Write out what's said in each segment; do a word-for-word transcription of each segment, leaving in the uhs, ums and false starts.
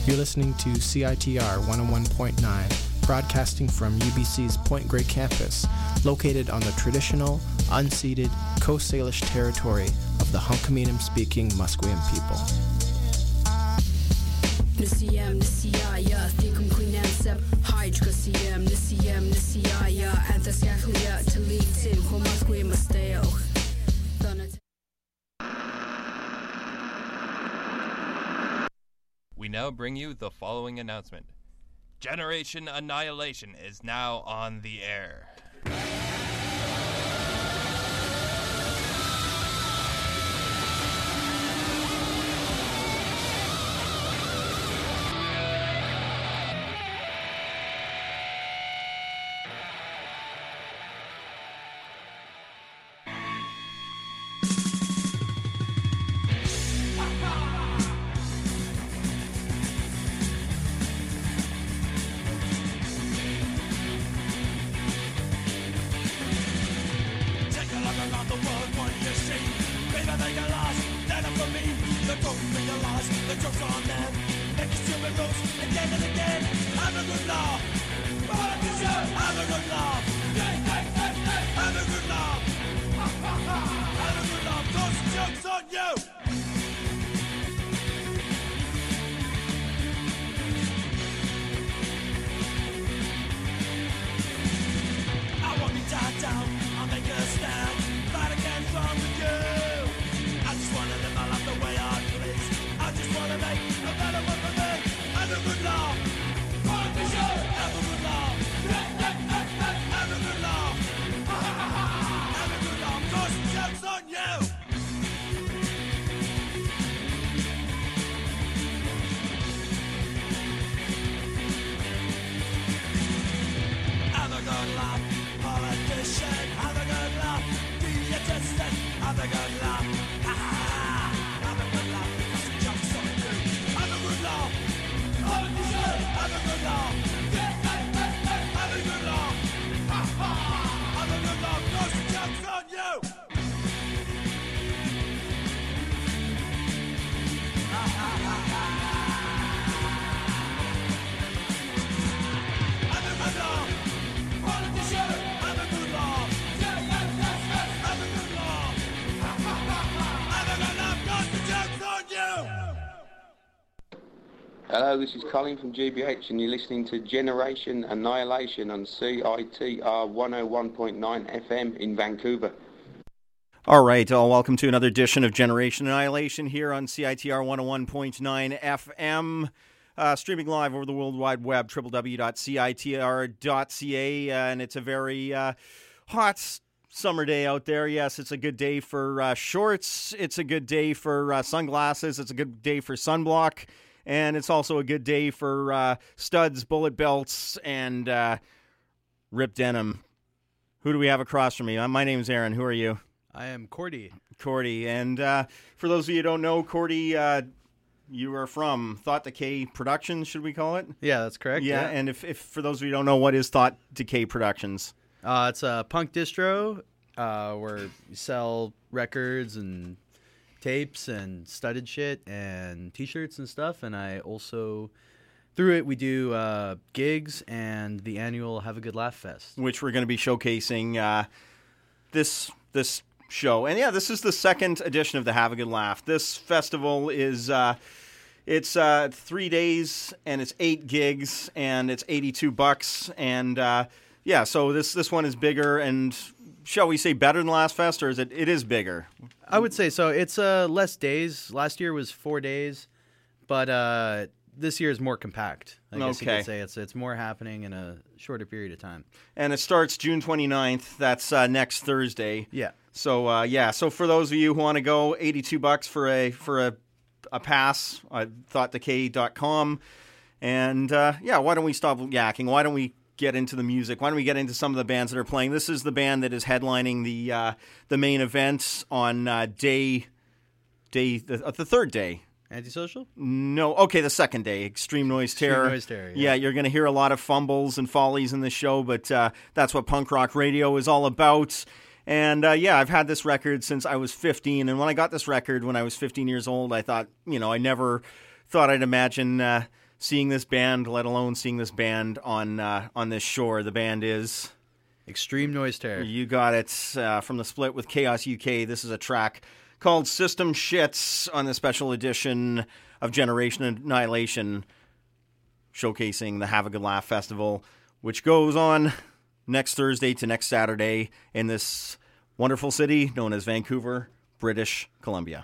You're listening to C I T R one oh one point nine, broadcasting from U B C's Point Grey campus, located on the traditional, unceded Coast Salish territory of the Hunkaminam-speaking Musqueam people. Nisiyam Nisiyaya, Thikum Queenansem, Hydrocasium, Nisiyam Nisiyaya, Anthascaclia, Talitin, Homasqueam Masteo. We now bring you the following announcement. Generation Annihilation is now on the air. Hello, this is Colin from G B H and you're listening to Generation Annihilation on C I T R one oh one point nine F M in Vancouver. All right, uh, welcome to another edition of Generation Annihilation here on C I T R one oh one point nine F M. Uh, streaming live over the World Wide Web, w w w dot c i t r dot c a, uh, and it's a very uh, hot summer day out there. Yes, it's a good day for uh, shorts, it's a good day for uh, sunglasses, it's a good day for sunblock, and it's also a good day for uh, studs, bullet belts, and uh, ripped denim. Who do we have across from me? Uh, my name's Aaron. Who are you? I am Cordy. Cordy. And uh, for those of you who don't know, Cordy, uh, you are from Thought Decay Productions, should we call it? Yeah, that's correct. Yeah, yeah. and if, if for those of you who don't know, what is Thought Decay Productions? Uh, it's a punk distro uh, where we sell records and tapes and studded shit and t-shirts and stuff. And I also, through it, we do uh, gigs and the annual Have a Good Laugh Fest. Which we're going to be showcasing uh, this this show. And yeah, this is the second edition of the Have a Good Laugh. This festival is... Uh, It's uh, three days, and it's eight gigs, and it's eighty-two bucks, and uh, yeah, so this this one is bigger, and shall we say better than last fest, or is it? It is bigger. I would say so. It's uh, less days. Last year was four days, but uh, this year is more compact. I guess Okay. you could say it's it's more happening in a shorter period of time. And it starts June twenty-ninth. That's uh, next Thursday. Yeah. So uh, yeah, so for those of you who want to go, eighty-two bucks for a for a a pass at thought decay dot com. And uh, yeah, why don't we stop yakking? Why don't we get into the music? Why don't we get into some of the bands that are playing? This is the band that is headlining the uh, the main events on uh, day day the, uh, the third day. Antisocial? No, okay, the second day, Extreme Noise Terror. Extreme Noise Terror, yeah. Yeah, you're going to hear a lot of fumbles and follies in the show, but uh, that's what punk rock radio is all about. And uh, yeah, I've had this record since I was fifteen. And when I got this record when I was fifteen years old, I thought, you know, I never thought I'd imagine uh, seeing this band, let alone seeing this band on uh, on this shore. The band is Extreme Noise Terror. You got it uh, from the split with Chaos U K. This is a track called System Shits on the special edition of Generation Annihilation, showcasing the Have a Good Laugh Festival, which goes on next Thursday to next Saturday in this wonderful city known as Vancouver, British Columbia.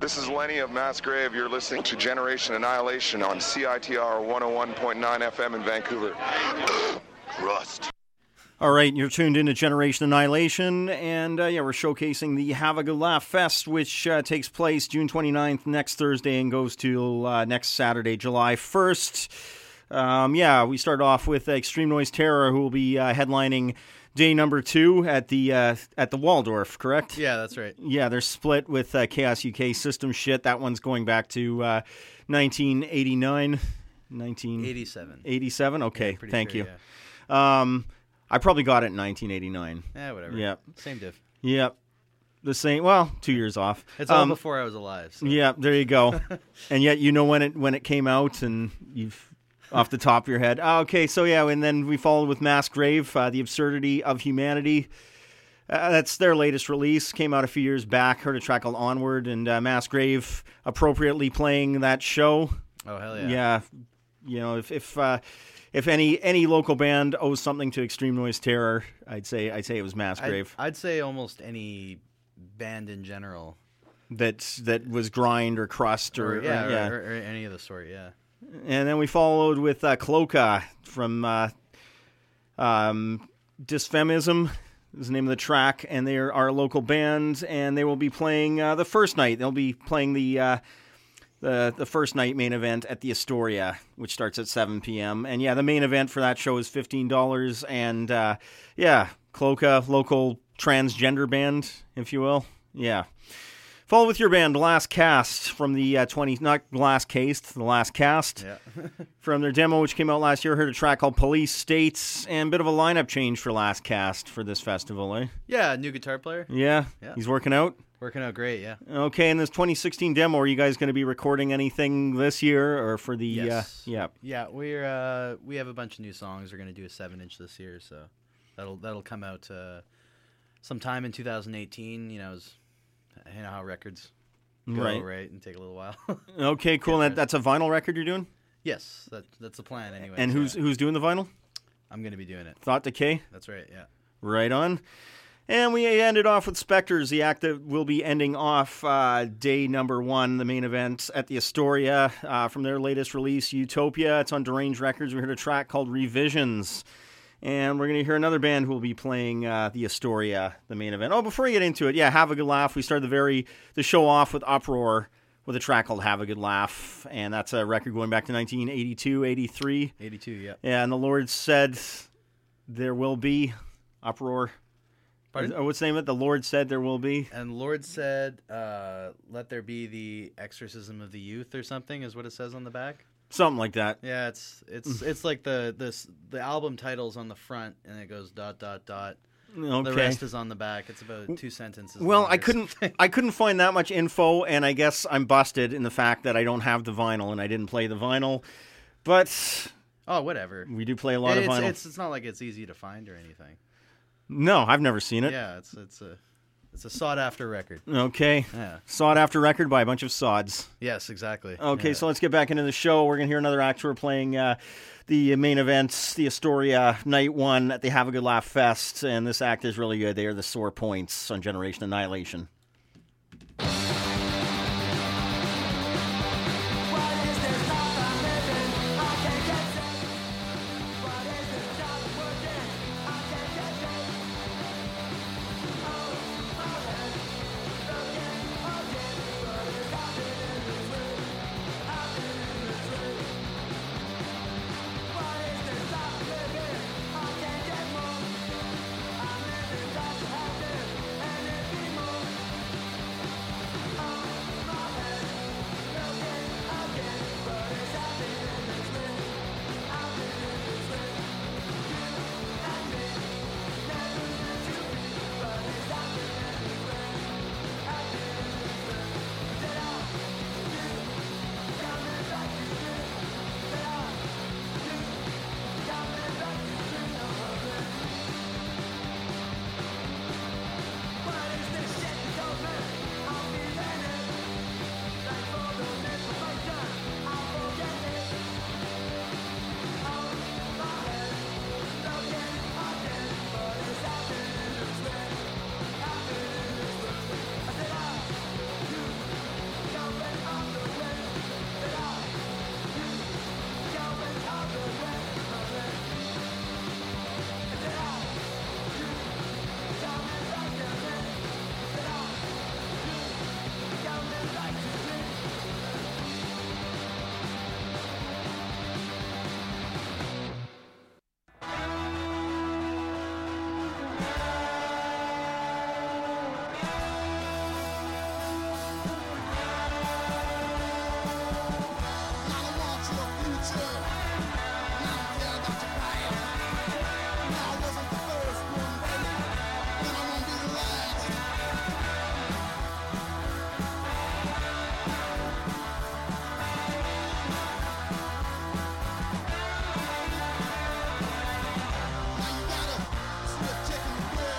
This is Lenny of Mass Grave. You're listening to Generation Annihilation on C I T R one oh one point nine F M in Vancouver. Rust. All right, you're tuned into Generation Annihilation, and uh, yeah, we're showcasing the Have a Good Laugh Fest, which uh, takes place June twenty-ninth, next Thursday, and goes till uh, next Saturday, July first. Um, yeah, we start off with Extreme Noise Terror, who will be uh, headlining day number two at the uh, at the Waldorf, correct? Yeah, that's right. Yeah, they're split with uh, Chaos U K System Shit. That one's going back to uh, nineteen eighty-nine. nineteen eighty-seven. eighty-seven? Okay, Yeah, thank sure, you. Yeah. Um, I probably got it in nineteen eighty-nine. Yeah, whatever. Yeah. Same diff. Yep. The same, well, two years off. It's all Um, before I was alive. So. Yeah, there you go. And yet you know when it when it came out, and you've off the top of your head. Oh, okay, so yeah, and then we followed with Mass Grave, uh, The Absurdity of Humanity. Uh, that's their latest release. Came out a few years back. Heard a track called Onward, and uh, Mass Grave appropriately playing that show. Oh, hell yeah. Yeah, you know, if if uh, if any any local band owes something to Extreme Noise Terror, I'd say I'd say it was Mass Grave. I'd, I'd say almost any band in general. That that was grind or crust or, Or, yeah, or, yeah. Or, or any of the sort, yeah. And then we followed with uh, Cloaca from uh, um, Dysphemism is the name of the track, and they are our local band, and they will be playing uh, the first night. They'll be playing the uh, the the first night main event at the Astoria, which starts at seven p.m. And yeah, the main event for that show is fifteen dollars, and uh, yeah, Cloaca, local transgender band, if you will. Yeah. Follow with your band, Last Cast, from the uh, twenty, not Last Cast, the Last Cast, Yeah. from their demo, which came out last year. Heard a track called Police States, and a bit of a lineup change for Last Cast for this festival, eh? Yeah, new guitar player. Yeah, Yeah. he's working out. Working out great, yeah. Okay, in this twenty sixteen demo, are you guys going to be recording anything this year, or for the? Yes. Uh, yeah. Yeah, we're uh, we have a bunch of new songs. We're gonna do a seven inch this year, so that'll that'll come out uh, sometime in two thousand eighteen. You know, as, you know how records go, Right. right, and take a little while. Okay, cool. Yeah, And that, that's a vinyl record you're doing, Yes, that that's the plan anyway. and who's who's doing the vinyl? I'm gonna be doing it. Thought Decay. That's right. Yeah. Right on. And we ended off with Spectres, the act that will be ending off uh, day number one, the main event at the Astoria, uh, from their latest release, Utopia. It's on Deranged Records. We heard a track called Revisions. And we're going to hear another band who will be playing uh, the Astoria, the main event. Oh, before we get into it, yeah, Have a Good Laugh. We started the very the show off with Uproar with a track called Have a Good Laugh. And that's a record going back to nineteen eighty-two, eighty-three. eighty-two. Yeah. Yeah, and the Lord said there will be Uproar. Pardon? Or what's the name of it? The Lord said there will be. And Lord said, uh, "Let there be the exorcism of the youth," or something, is what it says on the back. Something like that. Yeah, it's it's it's like the this the album title's on the front, and it goes dot dot dot. Okay. The rest is on the back. It's about two sentences. Well, long I or couldn't something. I couldn't find that much info, and I guess I'm busted in the fact that I don't have the vinyl and I didn't play the vinyl. But Oh, whatever. we do play a lot it's, of vinyl. It's it's not like it's easy to find or anything. No, I've never seen it. Yeah, it's it's a it's a sought after record. Okay. Yeah. Sought after record by a bunch of sods. Yes, exactly. Okay, Yeah. so let's get back into the show. We're going to hear another actor playing uh, the main event, the Astoria Night One at the Have a Good Laugh Fest, and this act is really good. They are the Sore Points on Generation Annihilation. Anymore. Now you gotta start checking the world.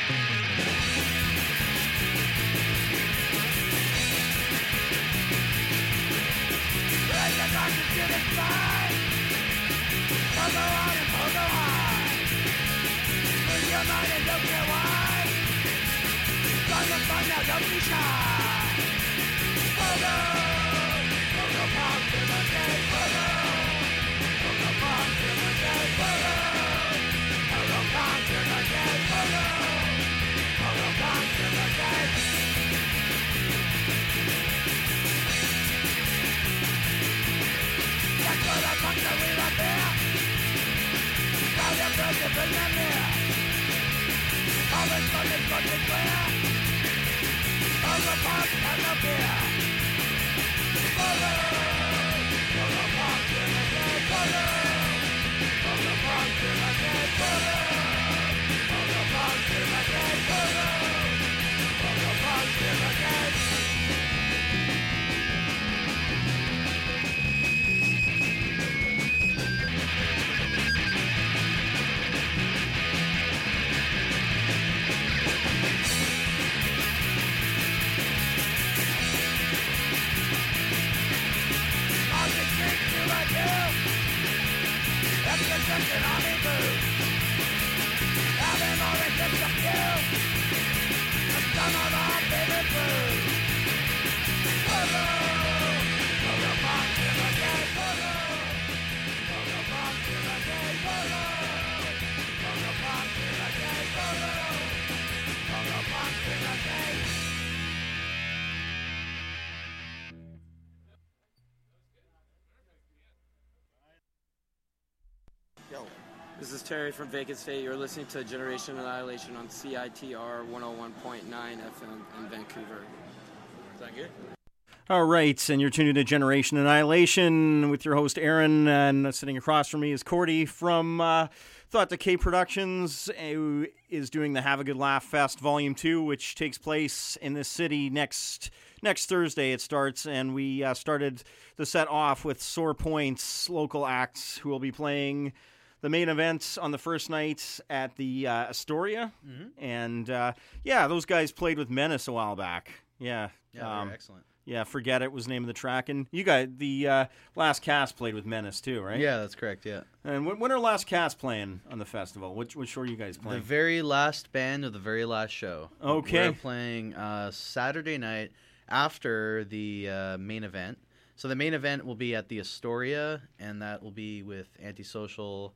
This is Terry from Vacant State. You're listening to Generation Annihilation on C I T R one oh one point nine F M in Vancouver. Is that good? All right, and you're tuned into Generation Annihilation with your host Aaron, and sitting across from me is Cordy from uh, Thought Decay Productions, who is doing the Have a Good Laugh Fest Volume two, which takes place in this city next next Thursday. It starts, and we uh, started the set off with Sore Points, local acts who will be playing the main event on the first night at the uh, Astoria. Mm-hmm. And, uh, yeah, those guys played with Menace a while back. Yeah. Yeah, um, they're excellent. Yeah, Forget It was the name of the track. And you guys, the uh, Last Cast played with Menace too, right? Yeah, that's correct, yeah. And when, when are Last Cast playing on the festival? Which, which show are you guys playing? The very last band of the very last show. Okay. We're playing uh, Saturday night after the uh, main event. So the main event will be at the Astoria, and that will be with Antisocial,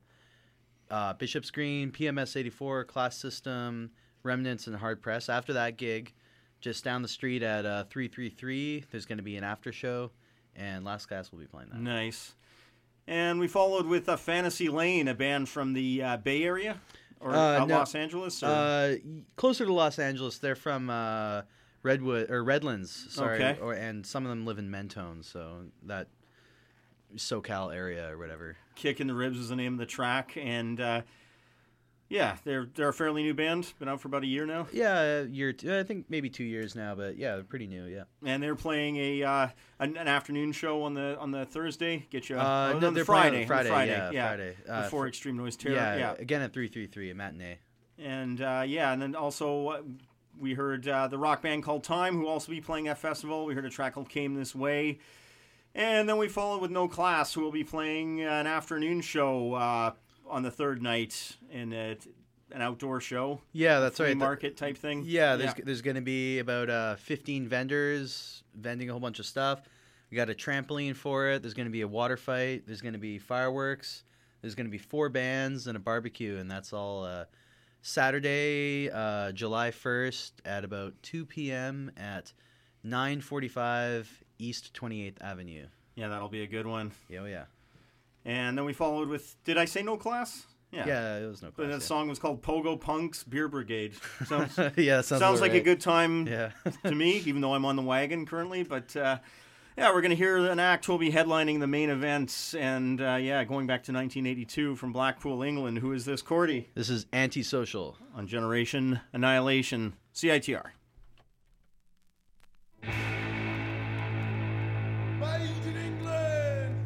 uh, Bishop's Green, P M S eighty-four, Class System, Remnants, and Hard Press. After that gig, just down the street at uh, three three three, there's going to be an after show, and Last Cast will be playing that. Nice. And we followed with uh, Fantasy Lane, a band from the uh, Bay Area or Uh, uh, no, Los Angeles. Or? Uh, closer to Los Angeles. They're from uh, Redwood or Redlands. Sorry, Okay. or, and some of them live in Mentone, so that SoCal area or whatever. Kick in the Ribs is the name of the track, and uh, yeah, they're they're a fairly new band. Been out for about a year now, Yeah, a year. Two, I think maybe two years now, but yeah, they're pretty new. Yeah. and they're playing a uh, an, an afternoon show on the on the Thursday. Get you Uh, oh, no, on the they're Friday, playing on the Friday, Friday, yeah, Friday. Uh, before fr- Extreme Noise Terror. Yeah, Yeah, again at three three three, a matinee. and uh, yeah, and then also uh, we heard uh, the rock band called Time, who will also be playing at festival. We heard a track called Came This Way. And then we followed with No Class, who will be playing an afternoon show uh, on the third night in a, an outdoor show. Yeah, that's flea right. market type thing. Yeah, there's there's going to be about uh, fifteen vendors vending a whole bunch of stuff. We got a trampoline for it. There's going to be a water fight. There's going to be fireworks. There's going to be four bands and a barbecue, and that's all uh, Saturday, uh, July first at about two p.m. at nine forty-five East twenty-eighth Avenue. Yeah, that'll be a good one. Yeah, oh, yeah. And then we followed with, did I say No Class? Yeah. Yeah, it was No But Class. the yeah. song was called Pogo Punk's Beer Brigade. Sounds, yeah, that sounds, sounds about like right. a good time Yeah. to me, even though I'm on the wagon currently. But uh, yeah, we're going to hear an act who will be headlining the main events. And uh, yeah, going back to nineteen eighty-two from Blackpool, England. Who is this, Cordy? This is Antisocial. On Generation Annihilation, C I T R. Made in England.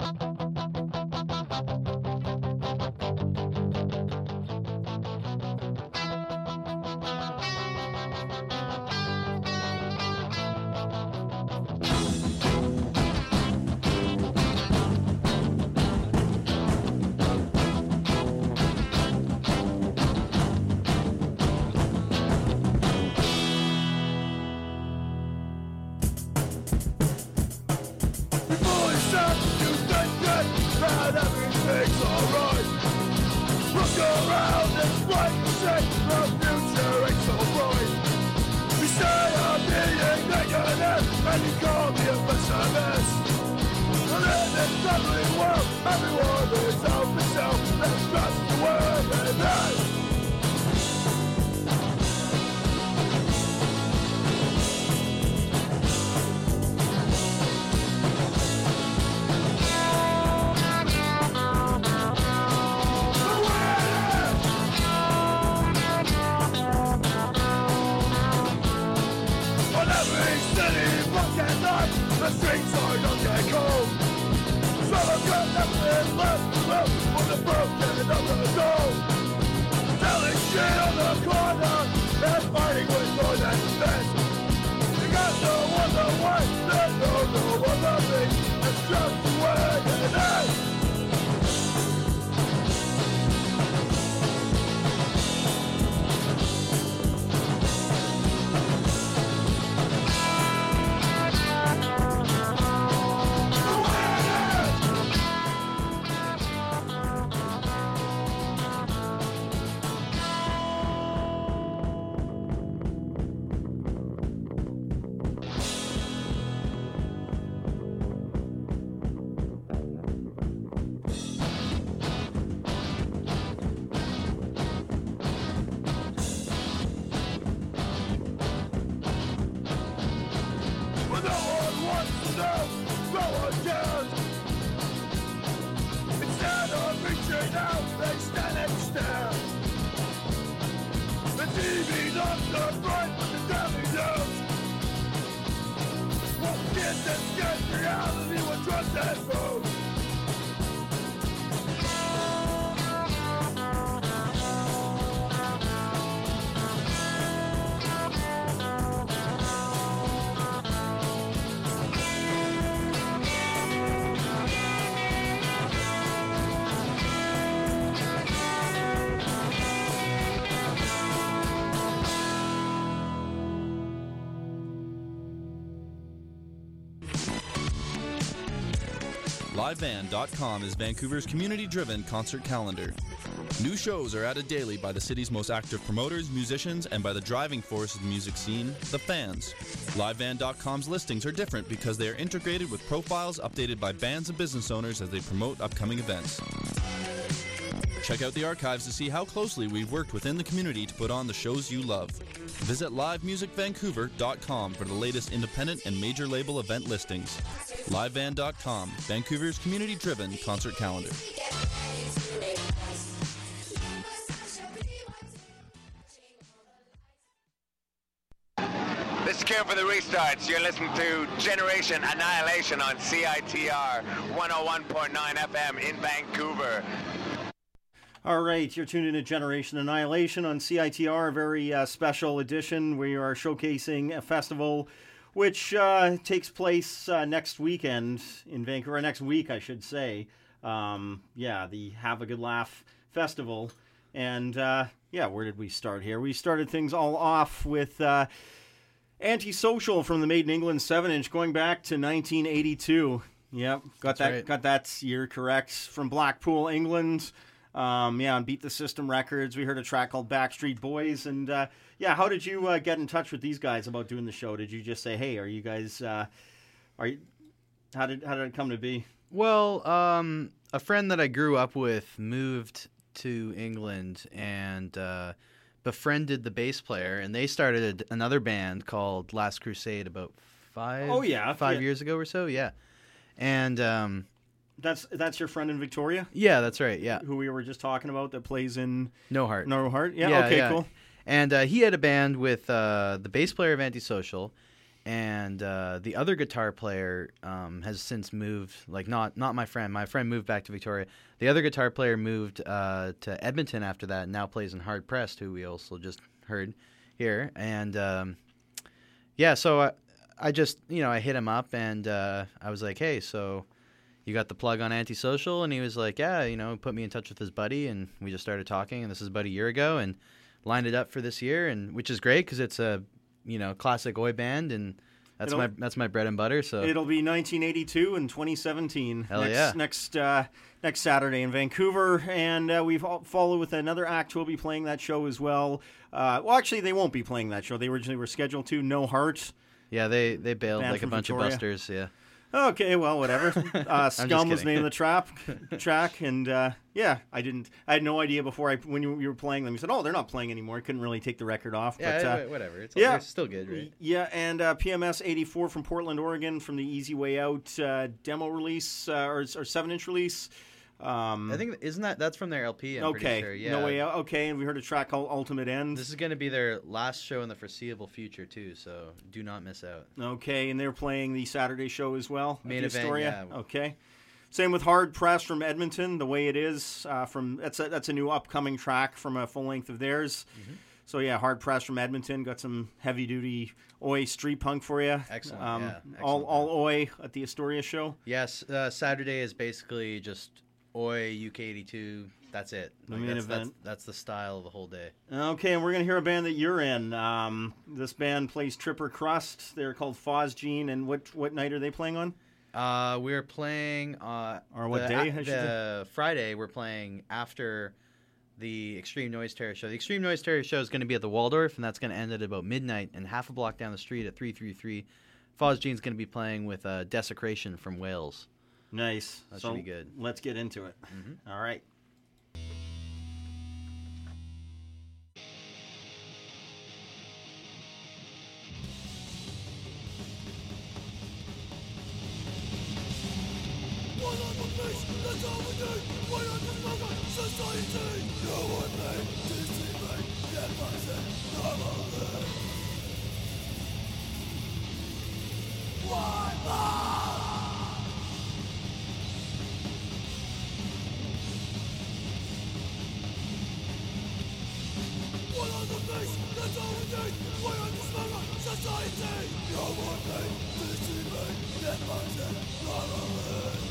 live band dot com is Vancouver's community-driven concert calendar. New shows are added daily by the city's most active promoters, musicians, and by the driving force of the music scene, the fans. live band dot com's listings are different because they are integrated with profiles updated by bands and business owners as they promote upcoming events. Check out the archives to see how closely we've worked within the community to put on the shows you love. Visit live music vancouver dot com for the latest independent and major label event listings. live band dot com, Vancouver's community-driven concert calendar. This is Kieran for the Restarts. You're listening to Generation Annihilation on C I T R one oh one point nine F M in Vancouver. All right, you're tuned in to Generation Annihilation on C I T R, a very uh, special edition. We are showcasing a festival which uh, takes place uh, next weekend in Vancouver, or next week, I should say. Um, yeah, the Have a Good Laugh Festival. And, uh, yeah, where did we start here? We started things all off with uh, Antisocial from the Made in England seven inch going back to nineteen eighty-two. Yep, got That's that right. got that year correct. From Blackpool, England. Um, yeah, on Beat the System Records, we heard a track called Backstreet Boys. And, uh, yeah, how did you uh, get in touch with these guys about doing the show? Did you just say, hey, are you guys, uh, are you, how did, how did it come to be? Well, um, a friend that I grew up with moved to England and uh, befriended the bass player, and they started a, another band called Last Crusade about five, Oh, yeah. five Yeah. years ago or so, yeah. And... Um, That's that's your friend in Victoria? Yeah, that's right, yeah. Who we were just talking about that plays in... No Heart. No Heart? Yeah, okay, cool. And uh, he had a band with uh, the bass player of Antisocial and uh, the other guitar player um, has since moved. Like not not my friend. My friend moved back to Victoria. The other guitar player moved uh, to Edmonton after that, and now plays in Hard Pressed, who we also just heard here. And um, yeah, so I, I just you know I hit him up, and uh, I was like, hey, so you got the plug on Antisocial? And he was like, yeah, you know, put me in touch with his buddy, and we just started talking. And this is about a year ago, and lined it up for this year, and which is great because it's a you know classic Oi band, and that's It'll, my that's my bread and butter. So it'll be nineteen eighty-two and twenty seventeen. Hell next, yeah! Next uh, next Saturday in Vancouver, and uh, we've followed with another act who will be playing that show as well. Uh, well, actually, they won't be playing that show. They originally were scheduled to. No Heart. Yeah, they they bailed Band like a bunch Victoria. of busters. Yeah. Okay, well, whatever. Uh, Scum was kidding. the name of the trap track, and uh, yeah, I didn't. I had no idea before I when you, you were playing them. You said, "Oh, they're not playing anymore." I couldn't really take the record off. Yeah, but, uh, whatever. It's all, yeah, it's still good, right? Yeah, and uh, P M S eighty-four from Portland, Oregon, from the Easy Way Out uh, demo release uh, or or seven inch release. Um, I think isn't that that's from their L P? I'm okay, pretty sure. Yeah. No Way Out. Okay, and we heard a track called Ultimate End. This is going to be their last show in the foreseeable future too, so do not miss out. Okay, and they're playing the Saturday show as well. Main at the event, Astoria. yeah. Okay. Same with Hard Press from Edmonton. The Way It Is uh, from that's a, that's a new upcoming track from a full length of theirs. Mm-hmm. So yeah, Hard Press from Edmonton got some heavy duty Oi street punk for you. Excellent. Um, yeah, all excellent. all Oi at the Astoria show. Yes, uh, Saturday is basically just Oi, U K eighty-two, that's it. The Like, main that's, event. That's, that's the style of the whole day. Okay, and we're going to hear a band that you're in. Um, this band plays Tripper Crust. They're called Phosgene, and what what night are they playing on? Uh, we're playing... Uh, Or what the, day, I a- should the Friday, we're playing after the Extreme Noise Terror show. The Extreme Noise Terror show is going to be at the Waldorf, and that's going to end at about midnight, and half a block down the street at three thirty-three, Phosgene's going to be playing with uh, Desecration from Wales. Nice. That so should be good. Let's get into it. Mm-hmm. All right. One on the face, that's all we need. One on the struggle, society. No one made deceive, get myself normally. One more. One on the face, that's all we need. One on the struggle, society. No one made deceive, get myself normally.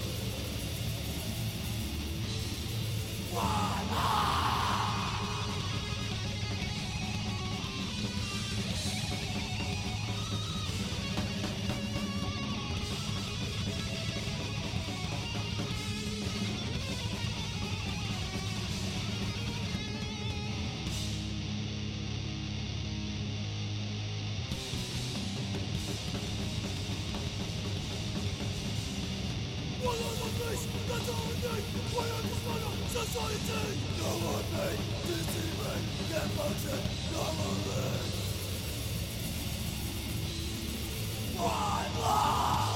One on the face, that's all we need. One on the struggle, society. No one made deceive, get myself normally. One more.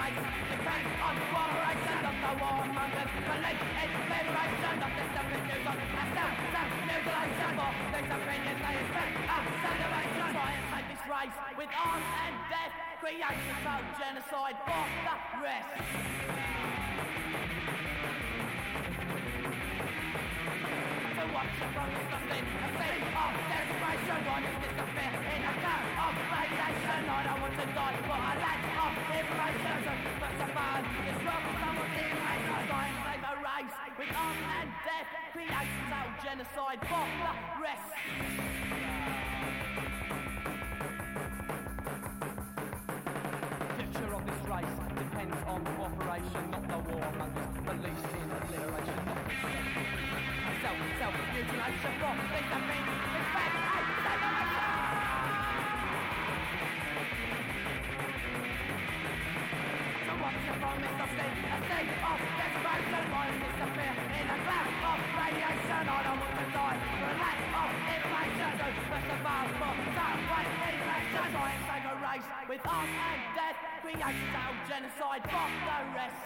race depends on cooperation of the warmongers. Police inspiration of this news on a self-mutilation for these opinions they expect a celebration. Try and take this race with arms and death, create a genocide for the rest. To watch the progress of sin, a scene of desperation, one is disappear in a cloud of radiation. I don't want to die for a lack of information, so first of all, it's wrong for someone's information. Try and save a race with arms and death, create total genocide for the rest. Future of this race depends on cooperation, not the warmongers. Police in obliteration, not the self, self-mutilation for these opinions. Expect a celebration. So what's the promise of sin? A state of desperation. Why disappear in a cloud of radiation? I don't want to die for a lack of information. So first of all, for some great information. Try and save a race with arms and death, create total genocide for the rest.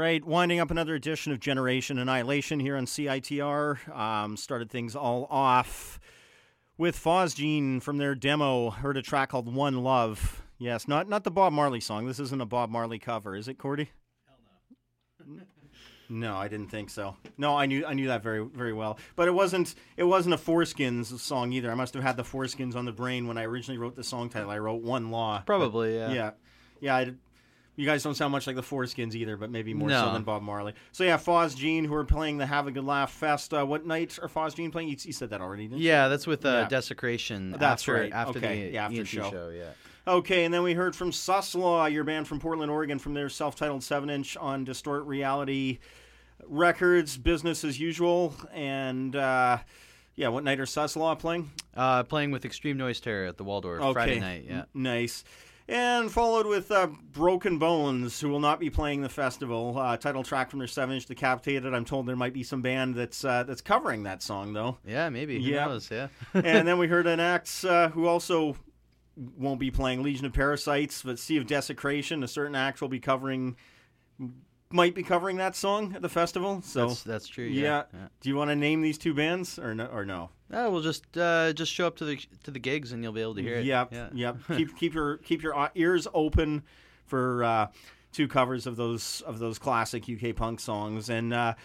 right, winding up another edition of Generation Annihilation here on C I T R. Um, started things all off with Phosgene from their demo. Heard a track called One Love. Yes, not not the Bob Marley song. This isn't a Bob Marley cover, is it, Cordy? Hell no. No, I didn't think so. No, I knew I knew that very very well. But it wasn't it wasn't a Foreskins song either. I must have had the Foreskins on the brain when I originally wrote the song title. I wrote One Law. Probably, but, yeah. Yeah. Yeah, I, you guys don't sound much like the Foreskins either, but maybe more no. so than Bob Marley. So yeah, Phosgene, who are playing the Have a Good Laugh Fest. Uh, what night are Phosgene playing? You, you said that already, didn't you? Yeah, that's with uh, Yeah. Desecration. That's after, right. After okay. the yeah, after E N T show. show, yeah. Okay, and then we heard from Suslaw, your band from Portland, Oregon, from their self-titled seven inch on Distort Reality Records, business as usual. And uh, yeah, what night are Suslaw playing? Uh, playing with Extreme Noise Terror at the Waldorf Okay. Friday night. Yeah, N- nice. And followed with uh, Broken Bones, who will not be playing the festival. Uh, title track from their seven inch Decapitated. I'm told there might be some band that's uh, that's covering that song, though. Yeah, maybe. Who Yeah. knows? Yeah. And then we heard an act uh, who also won't be playing Legion of Parasites, but Sea of Desecration. A certain act will be covering, might be covering that song at the festival. So That's, that's true. yeah. Yeah. yeah. Do you want to name these two bands or no? Or no? Uh, we'll just uh, just show up to the to the gigs and you'll be able to hear it. Yep, Yeah. yep. keep keep your keep your ears open for uh, two covers of those of those classic U K punk songs. And uh,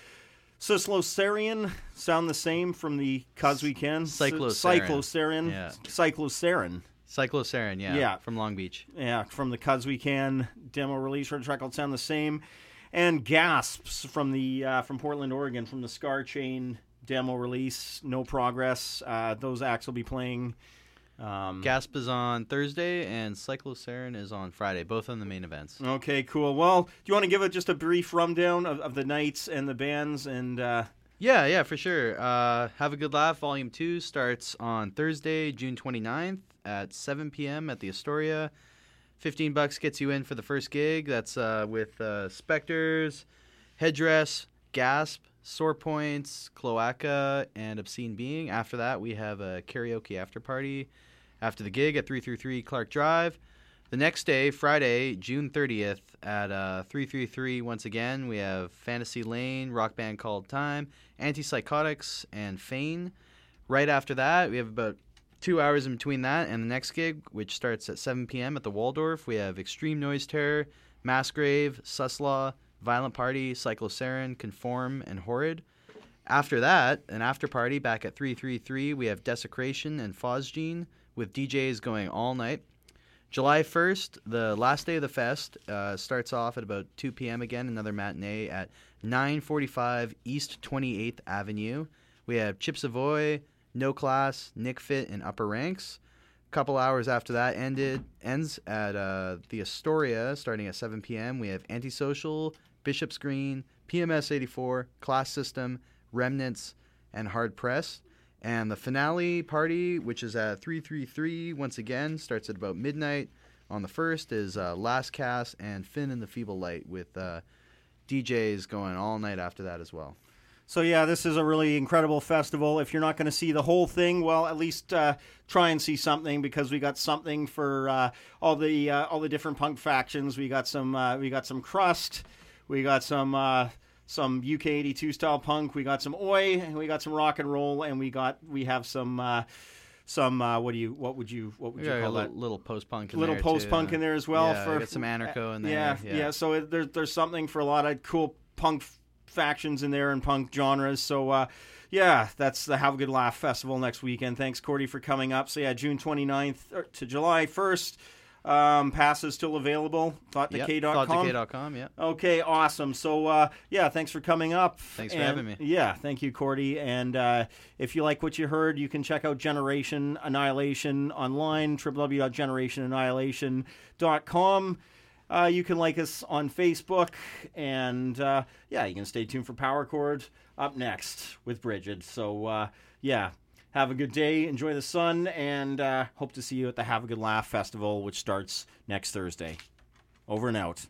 Cyclosarin sound the same from the Cause We Can. Cyclosarin. Cyclosarin. Yeah. Cyclosarin. Cyclosarin, yeah, Yeah. from Long Beach. Yeah, from the Cause We Can demo release. Heard a track called Sound the Same. And Gasps from the uh, from Portland, Oregon, from the Scar Chain demo release. No Progress. Uh, those acts will be playing. Um, Gasp is on Thursday and Cyclosarin is on Friday, both on the main events. Okay, cool. Well, do you want to give it just a brief rundown of, of the nights and the bands? And uh... Yeah, yeah, for sure. Uh, Have a Good Laugh, Volume two starts on Thursday, June twenty-ninth at seven p.m. at the Astoria. fifteen bucks gets you in for the first gig. That's uh, with uh, Spectres, Headdress, Gasp, Sore Points, Cloaca, and Obscene Being. After that, we have a karaoke after party after the gig at three thirty-three Clark Drive. The next day, Friday, June thirtieth, at uh, three thirty-three, once again, we have Fantasy Lane, rock band called Time, Antipsychotics, and Feign. Right after that, we have about two hours in between that and the next gig, which starts at seven p.m. at the Waldorf. We have Extreme Noise Terror, Massgrave, Suslaw, Violent Party, Cyclosarin, Conform, and Horrid. After that, an after party back at three thirty-three, we have Desecration and Phosgene with D Js going all night. July first, the last day of the fest, uh, starts off at about two p.m. again, another matinee at nine forty-five East twenty-eighth Avenue. We have Chip Savoy, No Class, Nick Fit, and Upper Ranks. A couple hours after that ended ends at uh, the Astoria, starting at seven p.m. We have Antisocial, Bishop's Green, P M S eighty-four, Class System, Remnants, and Hard Press. And the finale party, which is at three thirty-three, once again, starts at about midnight. On the first is uh, Last Cast and Finn and the Feeble Light, with uh, D Js going all night after that as well. So yeah, this is a really incredible festival. If you're not going to see the whole thing, well, at least uh, try and see something, because we got something for uh, all the uh, all the different punk factions. We got some uh, we got some crust, we got some uh, some U K eighty-two style punk, we got some oi, and we got some rock and roll, and we got we have some uh, some uh, what do you what would you what would you Yeah, call a that? little, little post punk, in Little there post punk too. in there as well. Yeah, for we got some anarcho in there. Yeah, Yeah, yeah. So it, there's there's something for a lot of cool punk factions in there and punk genres. So uh, yeah, that's the Have a Good Laugh Festival next weekend. Thanks, Cordy, for coming up. So yeah, June twenty-ninth to July first. Um, passes still available. thought decay dot com. Yep, thought decay dot com, yeah. Okay, awesome. So, uh, yeah, thanks for coming up. Thanks for And, having me. Yeah, thank you, Cordy. And uh, if you like what you heard, you can check out Generation Annihilation online, w w w dot generation annihilation dot com. Uh, you can like us on Facebook. And, uh, yeah, you can stay tuned for Power Chord up next with Bridget. So, uh, yeah. Have a good day, enjoy the sun, and uh, hope to see you at the Have a Good Laugh Festival, which starts next Thursday. Over and out.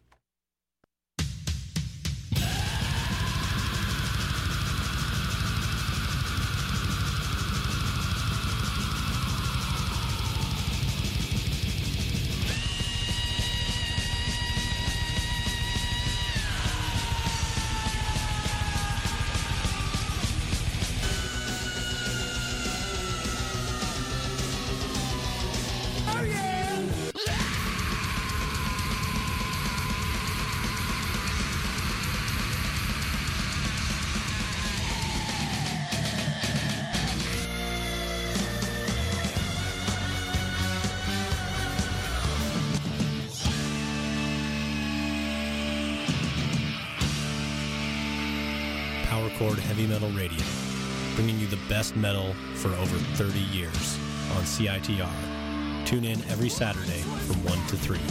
Concord Heavy Metal Radio, bringing you the best metal for over thirty years on C I T R. Tune in every Saturday from one to three.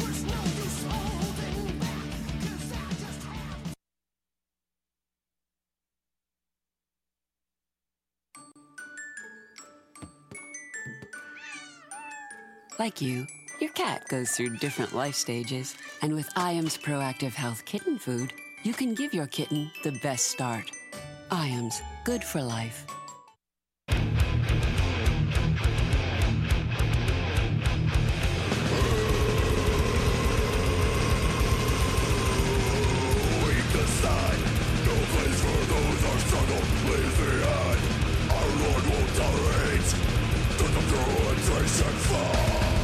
Like you, your cat goes through different life stages, and with I A M S Proactive Health Kitten Food, you can give your kitten the best start. I A M S, good for life. No place for those our struggle leaves behind. Our Lord won't tolerate the concentration fall.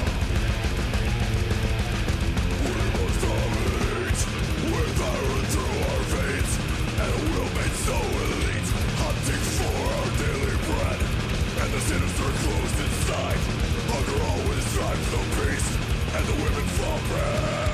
We must dominate with iron through our veins, and we'll make so elite, hunting for our daily bread. And the sinister closed inside, hunger always drives the beast, and the women fall prey.